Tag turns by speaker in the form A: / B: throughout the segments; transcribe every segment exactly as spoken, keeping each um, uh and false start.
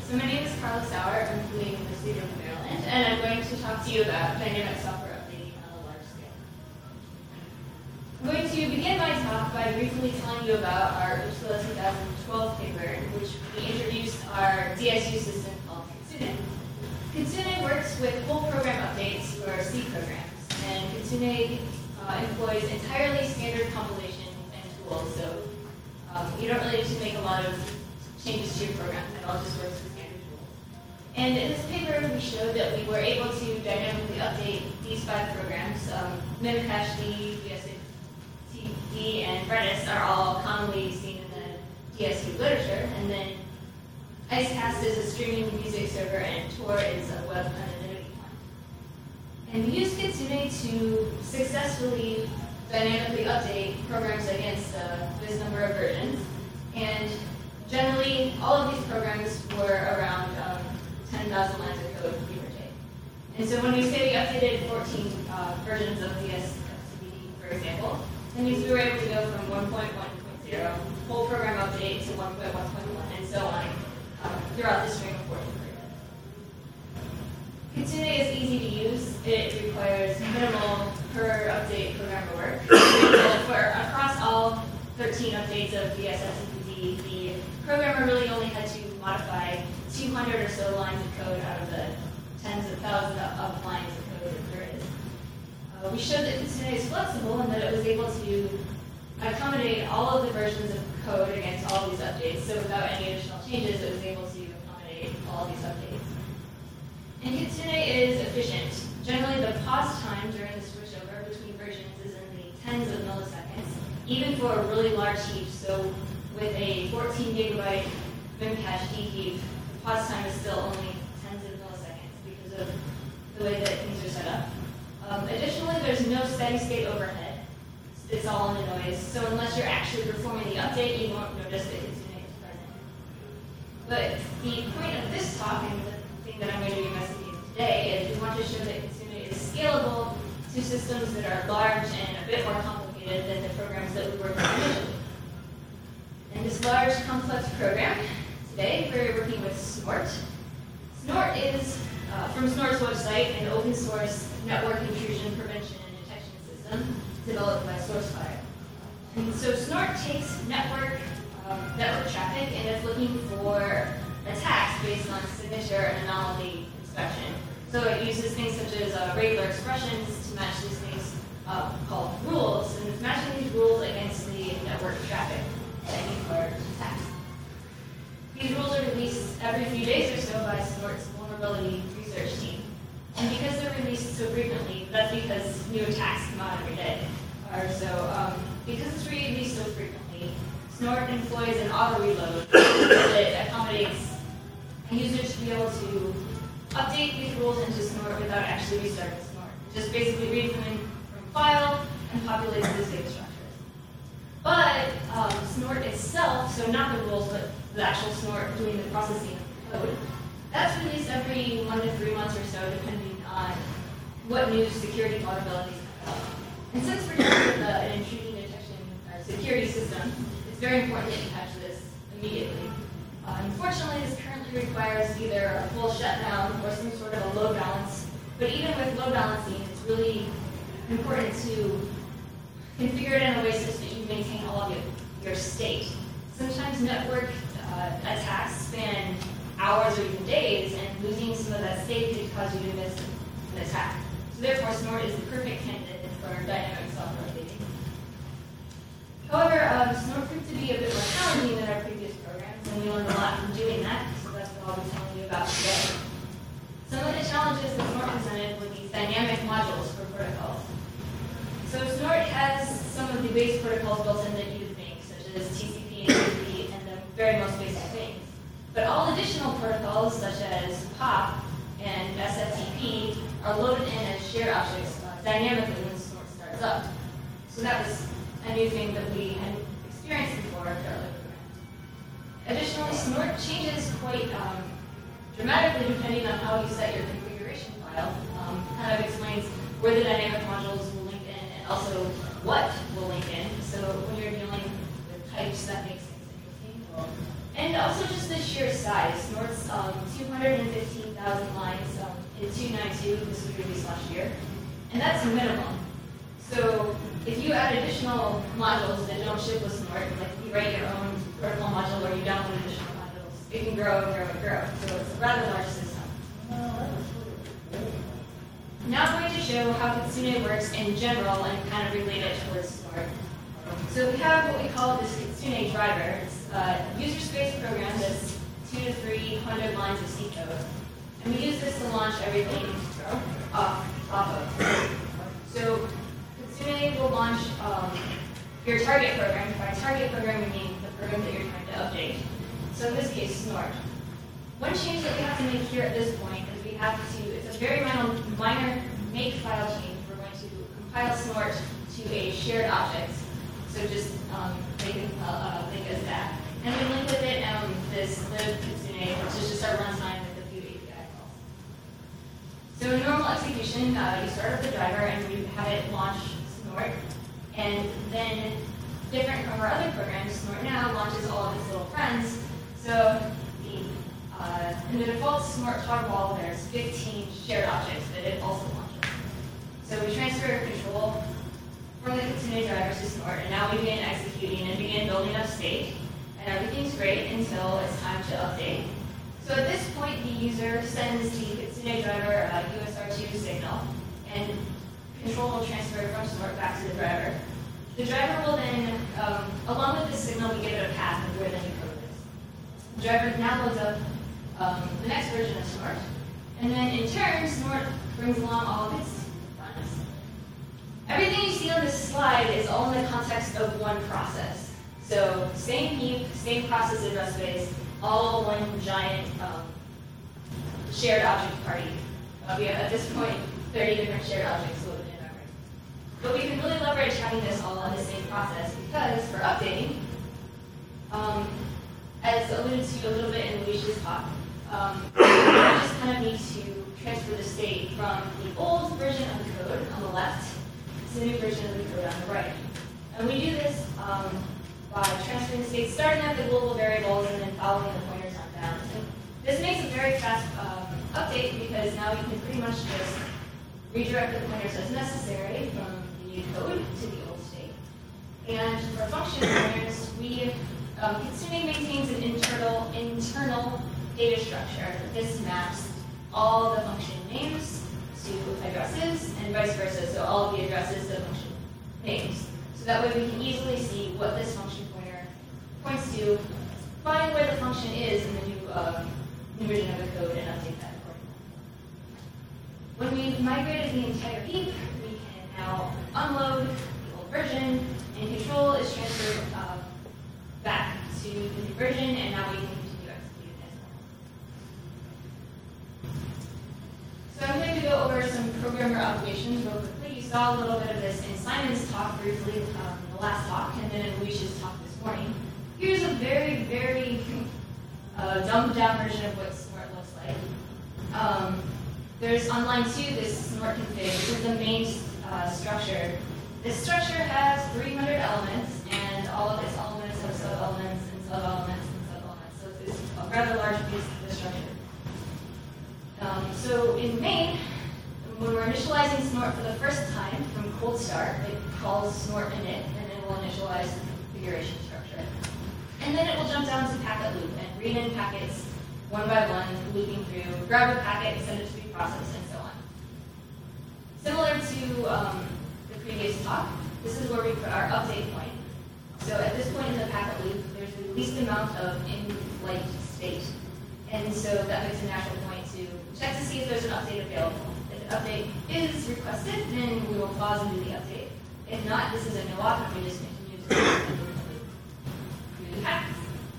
A: So my name is Carla Sauer. I'm from the University of Maryland, and I'm going to talk to you about dynamic software updating on a large scale. I'm going to begin my talk by briefly telling you about our Uppsala two thousand twelve paper, in which we introduced our D S U system called Kitsune. Kitsune works with whole program updates for C programs, and Kitsune uh, employs entirely standard compilation and tools, so um, you don't really need to make a lot of changes to your program. It all just works with standard tools. And in this paper, we showed that we were able to dynamically update these five programs. Um, Memcached, D S T D, and Redis are all commonly seen in the D S U literature. And then Icecast is a streaming music server, and Tor is a web anonymity one. And we use Kitsune to successfully dynamically update programs against uh, this number of versions. And generally, all of these programs were around um, ten thousand lines of code, give or take. And so when we say we updated fourteen uh, versions of D S T D, for example, that means we were able to go from one point one point zero, whole program update, to one point one point one, and so on, um, throughout the string of fourteen programs. Kitsune is easy to use. It requires minimal per update programmer work. For across all thirteen updates of D S T D, the programmer really only had to modify two hundred or so lines of code out of the tens of thousands of lines of code that there is. Uh, we showed that Kitsune is flexible and that it was able to accommodate all of the versions of code against all of these updates. So without any additional changes, it was able to accommodate all of these updates. And Kitsune is efficient. Generally, the pause time during the switchover between versions is in the tens of milliseconds, even for a really large heap. So with a fourteen gigabyte Memcached heap, the pause time is still only tens of milliseconds because of the way that things are set up. Um, additionally, there's no steady state overhead. It's all in the noise. So unless you're actually performing the update, you won't notice that Kitsune is present. But the point of this talk, and the thing that I'm going to be messaging today, is we want to show that Kitsune is scalable to systems that are large and a bit more complicated than the programs that we worked on initially. In this large, complex program, today we're working with Snort. Snort is, uh, from Snort's website, an open source network intrusion prevention and detection system developed by SourceFire. And so Snort takes network um, network traffic and is looking for attacks based on signature and anomaly inspection. So it uses things such as uh, regular expressions to match these things uh, called rules, and it's matching these rules against the network traffic that you for attacks. These rules are released every few days or so by Snort's vulnerability research team. And because they're released so frequently, that's because new attacks come out every day. Or so, um, because it's released so frequently, Snort employs an auto reload that accommodates users to be able to update these rules into Snort without actually restarting Snort. It just basically reads them in from file and populates this data structure. But um, Snort itself, so not the rules, but the actual Snort doing the processing of code, that's released every one to three months or so, depending on what new security vulnerabilities come up. And since we're dealing with uh, an intrusion detection uh, security system, it's very important that you catch this immediately. Uh, unfortunately, this currently requires either a full shutdown or some sort of a load balance. But even with load balancing, it's really important to configure it in a way such that you maintain all of your, your state. Sometimes network uh, attacks span hours or even days, and losing some of that state could cause you to miss an attack. So therefore, Snort is the perfect candidate for dynamic software updating. However, um, Snort proved to be a bit more challenging than our previous programs, and we learned a lot from doing that, so that's what I'll be telling you about today. Some of the challenges that Snort presented were these dynamic modules for protocols. So Snort has some of the base protocols built in that you would think, such as T C P and T C P, and the very most basic things. But all additional protocols, such as P O P and S F T P, are loaded in as shared objects uh, dynamically when Snort starts up. So that was a new thing that we hadn't experienced before in our earlier program. Additionally, Snort changes quite um, dramatically depending on how you set your configuration file. Um, kind of explains where the dynamic modules will link in and also what will link in. So when you're dealing with types, that makes things interesting. Well, And also just the sheer size. Snort's um, two hundred fifteen thousand lines um, in two ninety-two, this was released last year. And that's minimum. So if you add additional modules that don't ship with Snort, like you write your own protocol module or you download additional modules, it can grow and grow and grow. So it's a rather large system. Now I'm going to show how Kitsune works in general and kind of relate it towards Snort. So we have what we call this Kitsune driver. It's a user space program that's two to three hundred lines of C code. And we use this to launch everything off, off of. So Kitsune will launch um, your target program. By target program, we mean the program that you're trying to update. So in this case, Snort. One change that we have to make here at this point is we have to, it's a very minor, minor make file change. We're going to compile Snort to a shared object. So just um, make it uh, uh, think as that. And we link with it um, this lib Kitsune, which is just our runtime with a few A P I calls. So in normal execution, uh, you start up the driver and you have it launch Snort. And then different from our other programs, Snort now launches all of its little friends. So the, uh, in the default Snort toggle, there's fifteen shared objects that it also launches. So we transfer control from the Kitsune driver to Snort, and now we begin executing and begin building up state. And everything's great until it's time to update. So at this point, the user sends the Kitsune driver a U S R two signal, and control will transfer from Snort back to the driver. The driver will then, um, along with this signal, we give it a path of where the new code is. The driver now loads up um, the next version of Snort, and then in turn, Snort brings along all of its runs. Everything you see on this slide is all in the context of one process. So same heap, same process address space, all one giant um, shared object party. Uh, we have, at this point, thirty different shared objects loaded in memory. But we can really leverage having this all in the same process because for updating, um, as alluded to a little bit in Luis's talk, um, we just kind of need to transfer the state from the old version of the code on the left to the new version of the code on the right. And we do this um, by transferring state, starting at the global variables and then following the pointers on down. And this makes a very fast um, update because now you can pretty much just redirect the pointers as necessary from the new code to the old state. And for function pointers, we um, Kitsune maintains an internal internal data structure. This maps all the function names to addresses and vice versa. So all of the addresses to function names. So that way we can easily see what this function pointer points to, find where the function is in the new, um, new version of the code, and update that accordingly. When we've migrated the entire heap, we can now unload the old version, and control is transferred uh, back to the new version, and now we can continue executing as well. So I'm going to go over some programmer obligations real quickly. You saw a little bit of this in Simon's talk briefly, um, the last talk, and then in Luis's talk this morning. Here's a very, very uh, dumbed down version of what Snort looks like. Um, there's on line two this Snort config. This is the main uh, structure. This structure has three hundred elements, and all of its elements have sub-elements and sub-elements and sub-elements. So it's a rather large piece of the structure. Um, so in main, when we're initializing Snort for the first time from cold start, it calls Snort init, and it will initialize the configuration structure. And then it will jump down to packet loop and read in packets one by one, looping through, grab a packet, send it to be processed, and so on. Similar to um, the previous talk, this is where we put our update point. So at this point in the packet loop, there's the least amount of in-flight state. And so that makes a natural point to check to see if there's an update available. If an update is requested, then we will pause and do the update. If not, this is a no op, and we just continue to do the packets.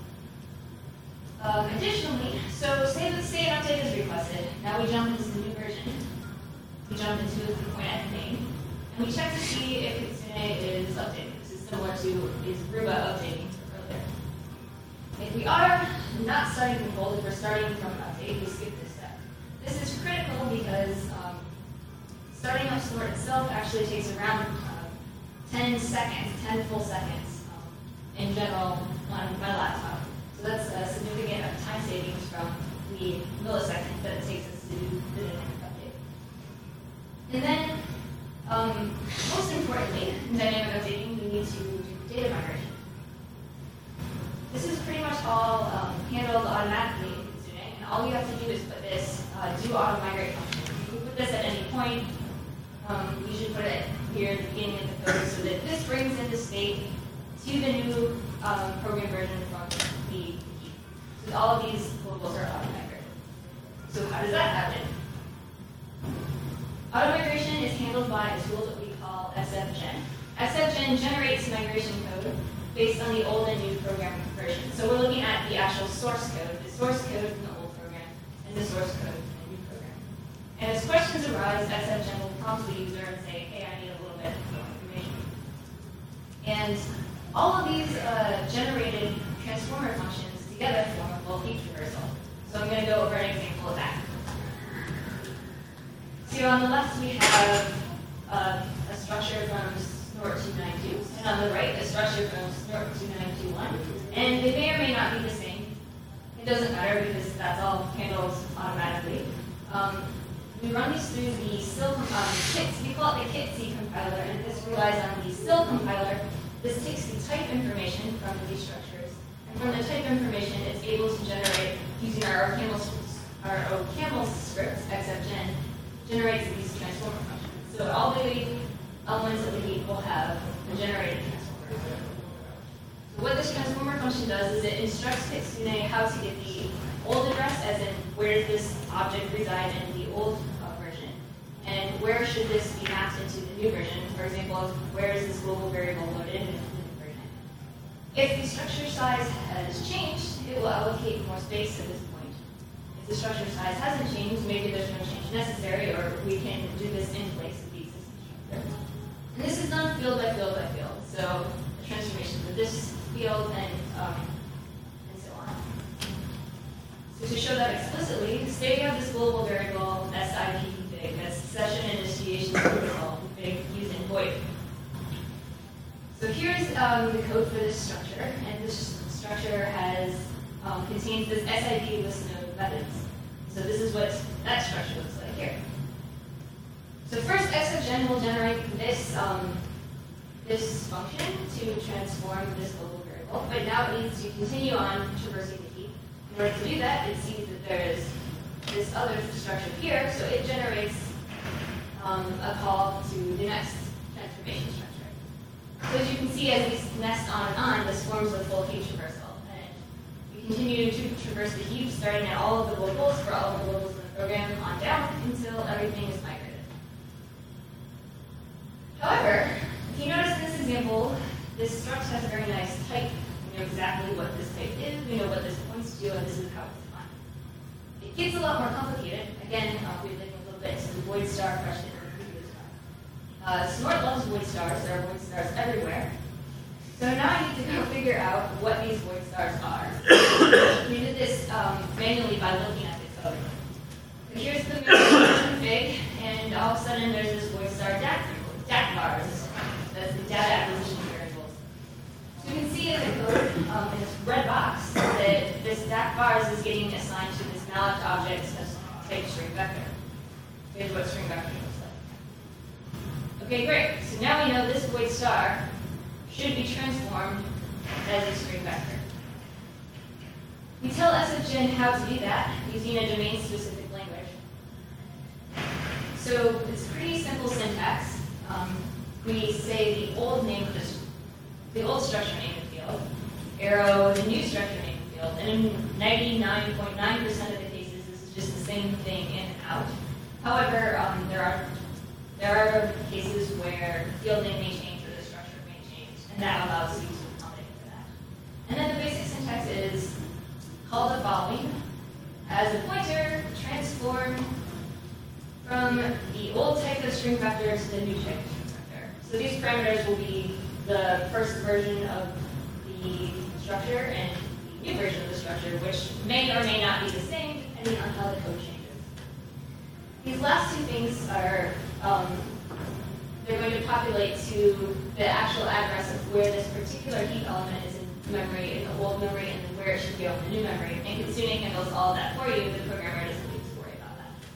A: Um, additionally, so say that say an update is requested. Now we jump into the new version. We jump into the point at the name, and we check to see if Kitsune is updated. This is similar to is Ruba updating earlier. If we are not starting from cold, if we're starting from an update, we skip this step. This is critical because um, starting up Snort itself actually takes around uh, ten seconds, ten full seconds um, in general on my laptop. So that's a significant time savings from the milliseconds that it takes us to do the dynamic update. And then, um, most importantly, in dynamic updating, we need to do data migration. This is pretty much all um, handled automatically in Kitsune, and all we have to do is put this uh, do auto migrate function. We can put this at any point. Um, we should put it here at the beginning of the code so that this brings into state to the new um, program version from the key. So all of these locals are auto migrated. So how does that happen? Auto migration is handled by a tool that we call S F Gen. S F Gen generates migration code based on the old and new program version. So we're looking at the actual source code, the source code from the old program, and the source code from the new program. And as questions arise, S F Gen will prompt the user and say, hey, I need a little bit more information. And all of these uh, generated transformer functions together form a full heap traversal. So I'm going to go over an example of that. So on the left we have uh, a structure from Snort two ninety-two, and on the right a structure from Snort two ninety-one. And they may or may not be the same. It doesn't matter because that's all handled automatically. Um, we run these through the S I L um, kits, we call it the K I T C compiler, and this relies on the S I L compiler. This takes the type information from these structures, and from the type information it's able to generate, using our OCaml, our OCaml script, X F Gen, generates these transformer functions. So all the elements of the heap will have a generated transformer. So what this transformer function does is it instructs Kitsune how to get the old address, as in where does this object reside in the old uh, version, and where should this be mapped into the new version. For example, where is this global variable loaded into the new version. If the structure size has changed, it will allocate more space at this point. If the structure size hasn't changed, maybe there's no change necessary, or we can do this in place of the existing structure. And this is done field by field by field. So the transformations of this field and, um, and so on. So to show that explicitly, say we have this global variable S I P config, that's session initiation protocol config using void. So here's um, the code for this structure, and this structure has um, contains this S I P list of methods. So this is what that structure looks like here. So first, X F Gen will generate this um, this function to transform this global variable, but now it needs to continue on traversing the heap. In order to do that, it sees that there is this other structure here, so it generates um, a call to the next transformation structure. So as you can see, as these nest on and on, this forms a full heap traversal. And we continue to traverse the heap, starting at all of the locals for all of the locals in the program on down until everything is migrated. However, if you notice in this example, this struct has a very nice type. We know exactly what this type is, we know what this points to, and this is how it's defined. It gets a lot more complicated. Again, uh, we're looking a little bit to the void star question in the previous one. Uh, Snort loves void stars. There are void stars everywhere. So now I need to go figure out what these void stars are. We did this um, manually by looking at the code. So here's the config, and all of a sudden there's this void star D A C D A C vars. That's the data acquisition variables. So you can see in the code, um, in this red box, that this D A C vars is getting assigned to this malloc object as type string vector. Here's what string vector looks like. Okay, great. So now we know this void star should be transformed as a string vector. We tell S F Gen how to do that using a domain-specific language. So it's pretty simple syntax. Um, we say the old name of this, the old structure name of the field, arrow the new structure name of the field, and in ninety-nine point nine percent of the cases, this is just the same thing in and out. However, um, there are there are cases where the field name may change or the structure may change, and that allows you to accommodate for that. And then the basic syntax is call the following as a pointer, transform from the old type of string vector to the new type of string vector. So these parameters will be the first version of the structure and the new version of the structure, which may or may not be the same depending on how the code changes. These last two things are, um, they're going to populate to the actual address of where this particular heap element is in memory, in the old memory and the where it should go in the new memory. And Kitsune handles all of that for you. The programmer doesn't need to worry about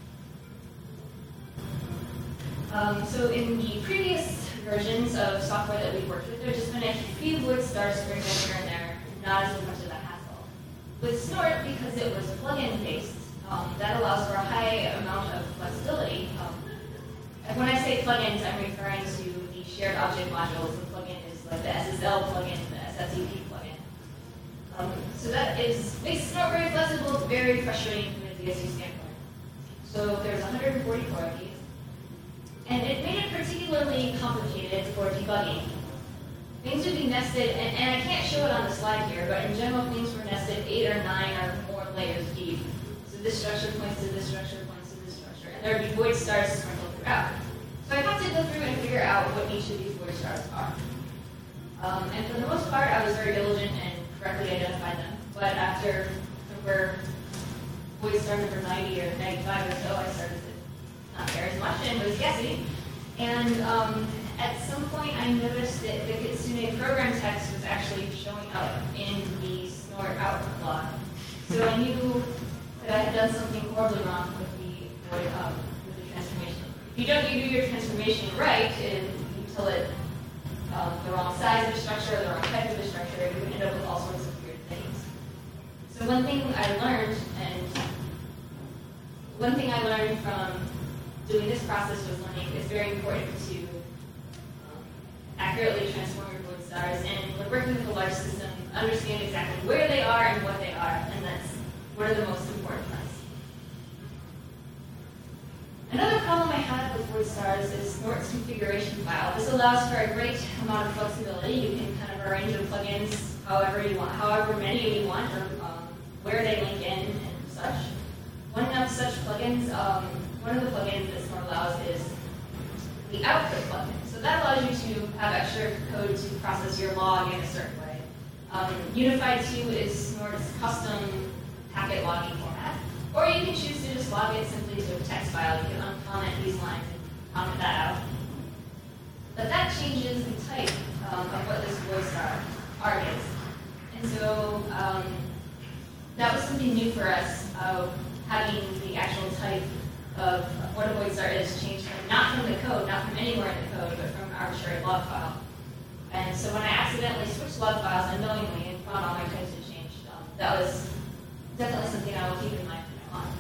A: that. Um, so in the previous versions of software that we've worked with, there's just been a few void stars sprinkled here and there, not as much of a hassle. With Snort, because it was plugin based, um, that allows for a high amount of flexibility. Um, and when I say plugins, I'm referring to the shared object modules. The plugin is like the S S L plugin, the S S E P plugin. Um, so that is makes Snort very flexible. It's very frustrating from a D S U standpoint. So there's one hundred forty-four of these. And it made it particularly complicated for debugging. Things would be nested, and, and I can't show it on the slide here, but in general, things were nested eight or nine or more layers deep. So this structure points to this structure, points to this structure, and there would be void stars sprinkled throughout. So I have to go through and figure out what each of these void stars are. Um, and for the most part, I was very diligent and correctly identified them. But after number void star number ninety or ninety-five or so, I started to not care as much and was guessing. And um, at some point I noticed that the Kitsune program text was actually showing up in the Snort output log. So I knew that I had done something horribly wrong with the, void, um, with the transformation. If you don't you do your transformation right and you tell it um, the wrong size of the structure or the wrong type of the structure, you would end up with all sorts of weird things. So one thing I learned, and one thing I learned from doing this process was learning it's very important to um, accurately transform your void stars, and when working with a large system, understand exactly where they are and what they are, and that's one of the most important ones. Another problem I had with void stars is Snort's configuration file. This allows for a great amount of flexibility. You can kind of arrange your plugins however you want, however many you want, or um, where they link in and such. One of such plugins, um, one of the plugins that Snort allows is the output plugin. So that allows you to have extra code to process your log in a certain way. Um, Unified two is Snort's custom packet logging format. Or you can choose to just log it simply to a text file. You can uncomment these lines and comment that out. But that changes the type um, of what this void star art is. And so um, that was something new for us, uh, having the actual type of what a void star is changed from, not from the code, not from anywhere in the code, but from an arbitrary log file. And so when I accidentally switched log files unknowingly and found all my types had changed, um, that was definitely something I will keep in mind from now on.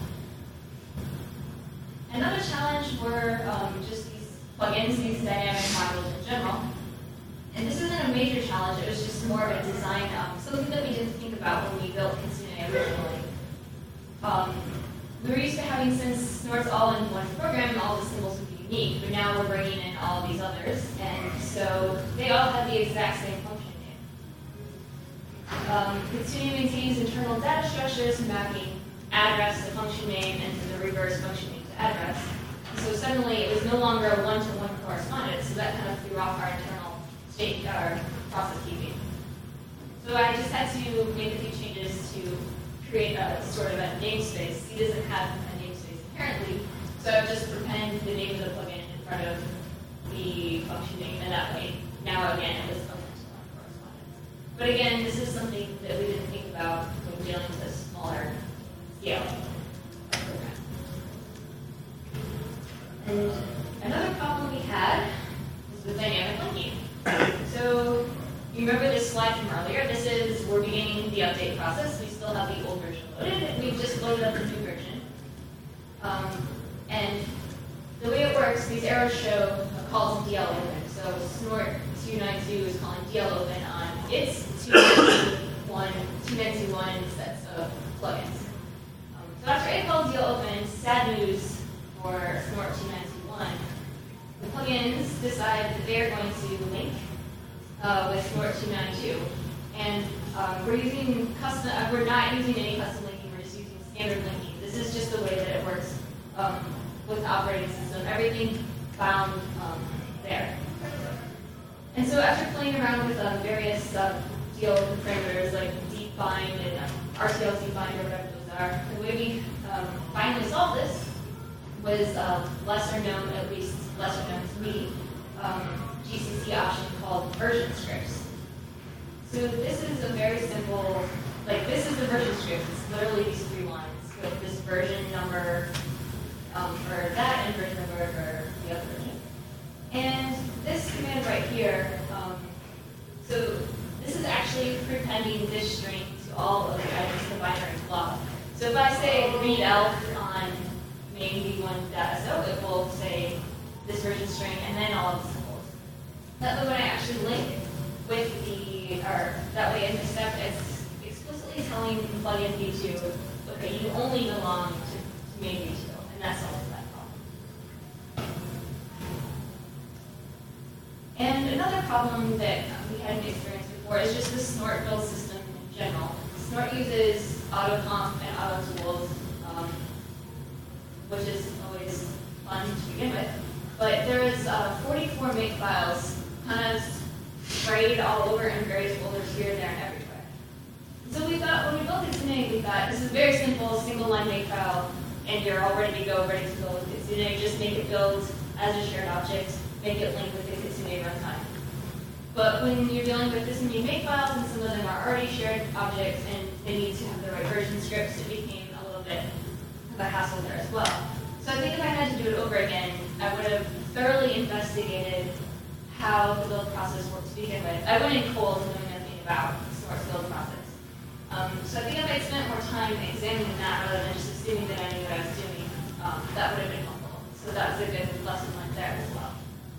A: Another challenge were um, just these plugins, these dynamic modules in general. And this isn't a major challenge, it was just more of a design, um, something that we didn't think about when we built Kitsune originally. Um, we were used to having, since Snort's all in one program, all the symbols would be unique, but now we're bringing in all of these others, and so they all have the exact same function name. Um, Kitsune maintains internal data structures mapping address to function name and to the reverse function name to address. And so suddenly it was no longer a one-to-one correspondence, so that kind of threw off our internal state, our process keeping. So I just had to make a few changes to create a sort of a namespace. C doesn't have a namespace inherently, so I would just append the name of the plugin in front of the function name, and that way, now again, it was a one-to-one correspondence. But again, this is something that we didn't think about when dealing with a smaller scale of program. And another problem we had was with dynamic linking. So you remember this slide from earlier? This is, we're beginning the update process. We still have the old version loaded, and we've just loaded up the new version. Um, and the way it works, these arrows show a call to D L open. So Snort two ninety-two is calling D L open on its two ninety-one sets of plugins. Um, so after it calls D L open, sad news for Snort two ninety-one, the plugins decide that they're going to link uh, with Snort two ninety-two. And um, we're using custom, uh, we're not using any custom linking, we're just using standard linking. This is just the way that it works um, with the operating system. Everything found um, there. And so after playing around with um, various uh, D L parameters like deep bind and um, R T L Z bind or whatever those are, the way we um, finally solved this was uh, lesser known, at least lesser known to me, um, G C C option called version scripts. So this is a very simple like this is the version script. It's literally these three lines with this version number um, for that and version number for the other version. And this command right here, um, so this is actually prepending this string to all of the items in the binary block. So if I say read elf on main v one dot so, it will say this version string and then all of the symbols. That way when I actually link with the, or that way in the step, it's explicitly telling plugin v two, okay, you only belong to, to main v two, and that solves that problem. And another problem that we hadn't experienced before is just the Snort build system in general. Snort uses AutoConf and AutoTools, um, which is always fun to begin with. But there is uh, forty-four makefiles kind of sprayed all over in various folders here, there, and everywhere. So we thought, when we built Kitsune, we thought this is very simple, single line makefile, and you're all ready to go, ready to build with Kitsune. Just make it build as a shared object, make it link with the Kitsune runtime. But when you're dealing with this many makefiles, and some of them are already shared objects, and they need to have the right version scripts, it became a little bit of a hassle there as well. So I think if I had to do it over again, I would have thoroughly investigated how the build process works to begin with. I went in cold knowing nothing about Snort's build process. Um, so I think if I'd spent more time examining that rather than just assuming that I knew what I was doing, um, that would have been helpful. So that was a good lesson learned there as well.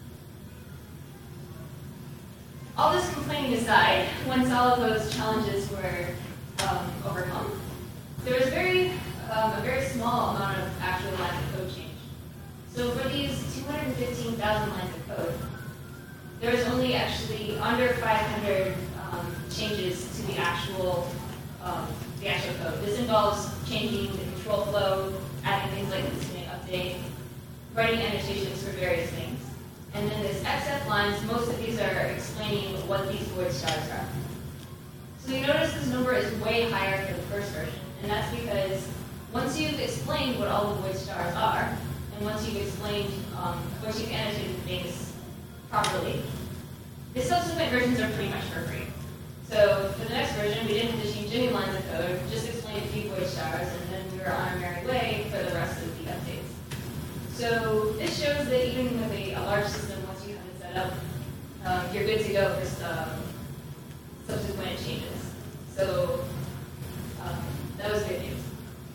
A: All this complaining aside, once all of those challenges were um, overcome, there was very um, a very small amount of actual lines of code change. So for these two hundred fifteen thousand lines of code, there was only actually under five hundred um, changes to the actual um, the actual code. This involves changing the control flow, adding things like the Kitsune update, writing annotations for various things. And then this X F lines, most of these are explaining what these void stars are. So you notice this number is way higher for the first version, and that's because once you've explained what all the void stars are, and once you've explained, um, once you've annotated things properly, the subsequent versions are pretty much for free. So for the next version, we didn't have to change any lines of code, just explain a few void stars, and then we were on our merry way for the rest of the updates. So this shows that even with a, a large system, once you have it set up, um, you're good to go for um, subsequent changes. So um, that was good news.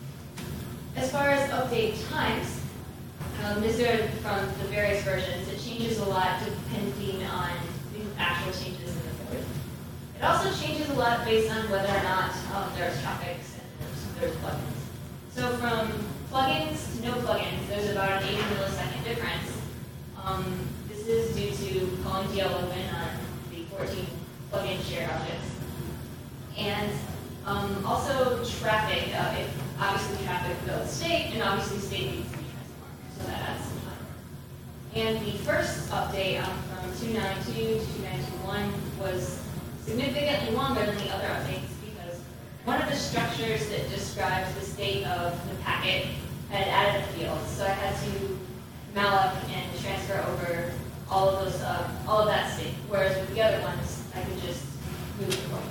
A: As far as update times, um, these are from the various versions. It changes a lot depending on the actual changes in the code. It also changes a lot based on whether or not um, there's traffic and there's, there's plugins. So from plugins to no plugins, there's about an eighty millisecond difference. Um, this is due to calling D L open on the fourteen plugin shared objects. And um, also traffic, uh, it, obviously traffic builds state, and obviously state needs to be transformed, so that adds some time. And the first update um, from two nine two to two nine two one was significantly longer than the other updates because one of the structures that describes the state of the packet had added a field, so I had to malloc and transfer over all of those, uh, all of that state. Whereas with the other ones, I could just move the pointer.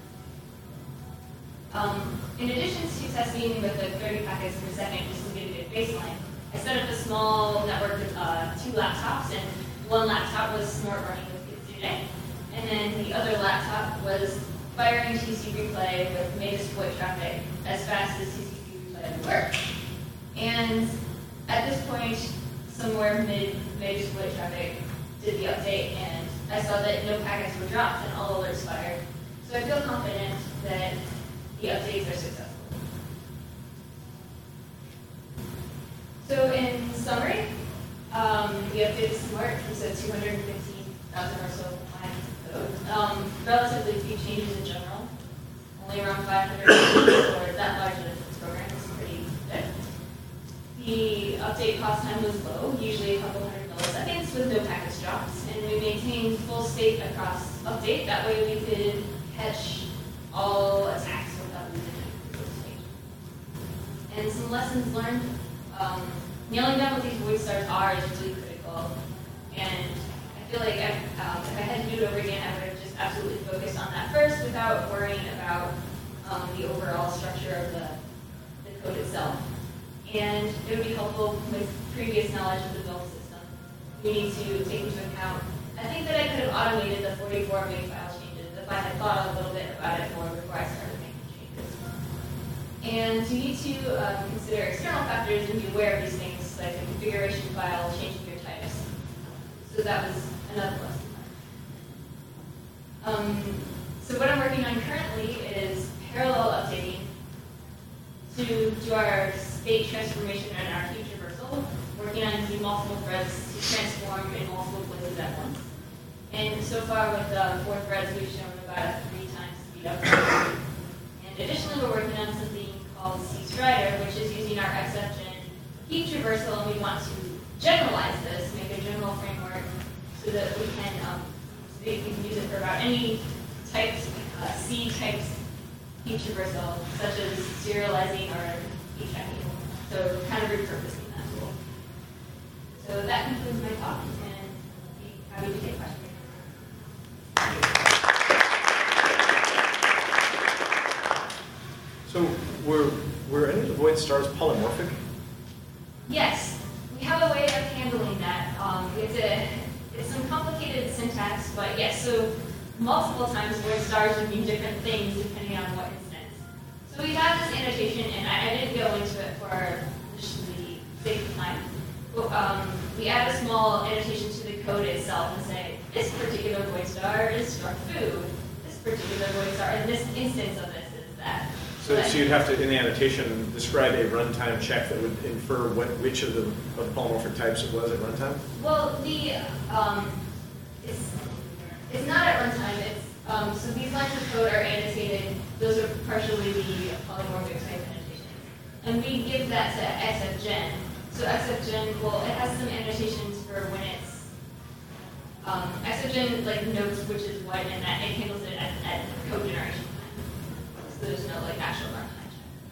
A: Um, in addition to testing with the thirty packets per second, just to get a good baseline, I set up a small network with uh, two laptops, and one laptop was Snort running with Kitsune, and then the other laptop was firing T C replay with made exploit traffic as fast as T C replay would work. And at this point, somewhere mid made exploit traffic did the update, and I saw that no packets were dropped and all alerts fired. So I feel confident that the updates are successful. So in summary, um, we updated Snort, so two hundred fifteen thousand or so lines of code. Um, relatively few changes in general, only around five hundred for that large of a program is pretty good. The update cost time was low, usually a couple hundred milliseconds with no package drops, and we maintained full state across update. That way we could catch all attacks without losing any state. And some lessons learned. Um, nailing down what these void stars are is really critical. And I feel like I, um, if I had to do it over again, I would have just absolutely focused on that first without worrying about um, the overall structure of the, the code itself. And it would be helpful with previous knowledge of the build system. We need to take into account, I think that I could have automated the forty-four make file changes if I had thought a little bit about it more before I started making changes. And you need to um, consider external factors and be aware of these things, like a configuration file, changing your types. So that was another lesson learned. Um, so what I'm working on currently is parallel updating to do our state transformation and our future traversal, working on using multiple threads to transform in multiple places at once. And so far with uh, four threads, we've shown about a three times speed up. And additionally, we're working on something called C-Strider, which is using our X F Gen heap traversal, and we want to generalize this, make a general framework so that we can, um, so that we can use it for about any types, uh, C types heap traversal, such as serializing or heap checking. So kind of repurposing that tool. So that concludes my talk, and I'll be happy to take questions.
B: So were, were any of the void stars polymorphic?
A: Yes, we have a way of handling that. Um, it's, a, it's some complicated syntax, but yes, so multiple times void stars would mean different things depending on what instance. So we have this annotation, and I, I didn't go into it for the sake of time. But, um, we add a small annotation to the code itself and say, this particular void star is struct foo. This particular void star, and this instance of this is that.
B: So, so you'd have to, in the annotation, describe a runtime check that would infer what, which of the, of the polymorphic types it was at runtime?
A: Well, the, um, it's, it's not at runtime. It's, um, so these lines of code are annotated. Those are partially the polymorphic type annotations. And we give that to X F Gen. So X F Gen, well, it has some annotations for when it's, um, X F Gen like notes which is what, and that it handles it at, at code generation time. So there's no like actual runtime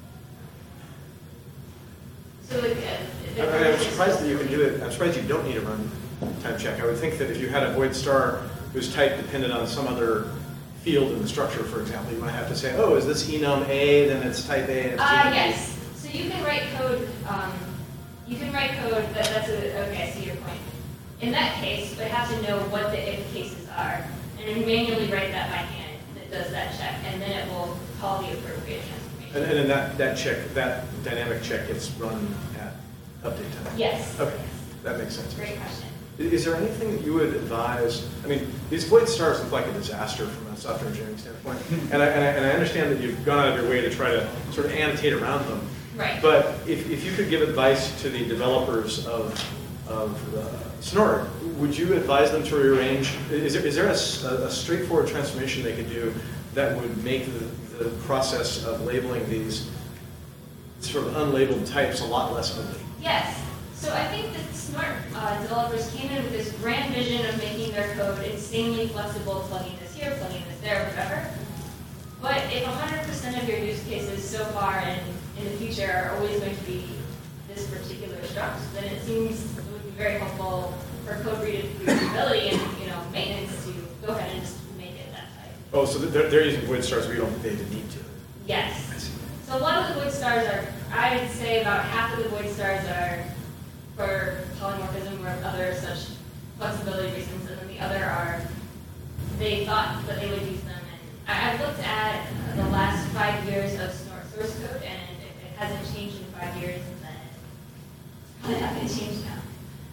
A: check. So like, uh,
B: I mean, I'm surprised that you can do it. I'm surprised you don't need a runtime check. I would think that if you had a void star whose type depended on some other field in the structure, for example, you might have to say, oh, is this enum A, then it's type A, and it's
A: Uh,
B: type
A: yes. So you can write code. Um, you can write code that that's a okay. I see your point. In that case, we have to know what the if cases are, and then manually write that by hand that does that check, and then it will call the appropriate transformation.
B: And, and then that, that check, that dynamic check gets run at update time?
A: Yes.
B: Okay, that makes sense.
A: Great question.
B: Is there anything that you would advise? I mean, these void stars look like a disaster from a software engineering standpoint. And I, and I, and I understand that you've gone out of your way to try to sort of annotate around them.
A: Right.
B: But if, if you could give advice to the developers of, of uh, Snort, would you advise them to rearrange? Is there, is there a, a straightforward transformation they could do that would make the, the process of labeling these sort of unlabeled types a lot less ugly?
A: Yes. So I think that Snort uh, developers came in with this grand vision of making their code insanely flexible, plugging this here, plugging this there, whatever. But if one hundred percent of your use cases so far and in the future are always going to be this particular struct, then it seems it would be very helpful for code readability and you know maintenance to go ahead and just make it that type.
B: Oh, so they're, they're using void stars we don't they even need to.
A: Yes.
B: I see.
A: So a lot of the void stars are, I would say about half of the void stars are for polymorphism or other such flexibility reasons, and then the other are, they thought that they would use them. And I, I've looked at the last five years of Snort source code, and if it hasn't changed in five years, then it's probably not going to change now.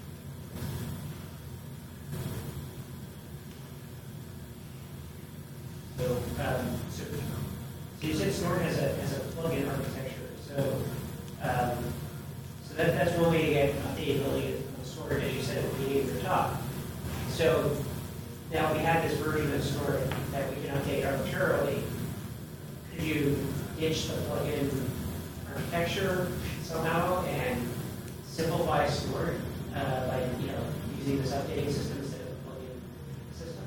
C: So, um, so, so you said Snort has a, has a plugin architecture. So, um, so that, that's one way to get updatability of Snort, as you said at the beginning of your talk. So now we have this version of Snort that we can update arbitrarily. Could you ditch the plugin architecture somehow and simplify Snort uh, by you know using this updating system instead of a plugin system?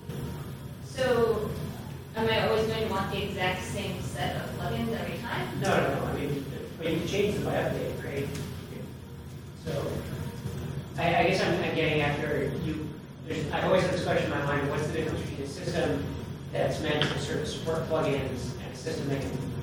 A: So am I always going to want the exact same set of plugins every time?
C: No, no, no. I mean, but you can change them by update, right? So, I, I guess I'm, I'm getting after you. There's, I've always had this question in my mind: what's the difference between a system that's meant to sort of support plugins and a system that can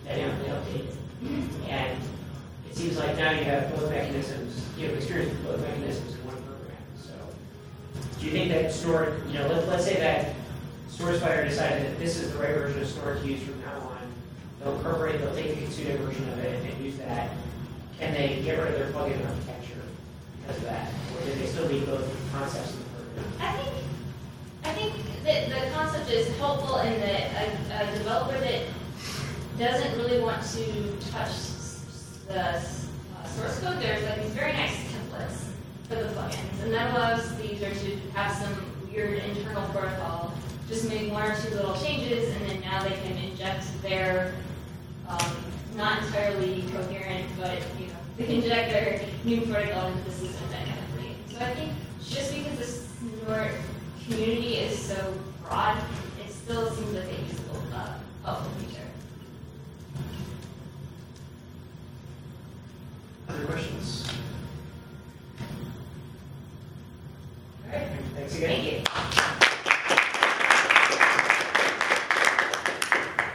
C: dynamically updated. And it seems like now you have both mechanisms, you have experience with both mechanisms in one program. So do you think that Snort, you know, let, let's say that SourceFire decided that this is the right version of Snort to use from now on. They'll incorporate, they'll take the Kitsune version of it and use that. Can they get rid of their plugin architecture because of that? Or do they still need both concepts in the program?
A: I think, I think that the concept is helpful in that a, a developer that doesn't really want to touch the uh, source code, there's like these very nice templates for the plugins, and that allows the user to have some weird internal protocol, just make one or two little changes, and then now they can inject their um, not entirely coherent, but you know, they can inject their new protocol into the system dynamically. So I think just because the Snort community is so broad, it still seems like a useful, uh, helpful feature.
B: Other questions?
C: All right, thanks again.
A: Thank you.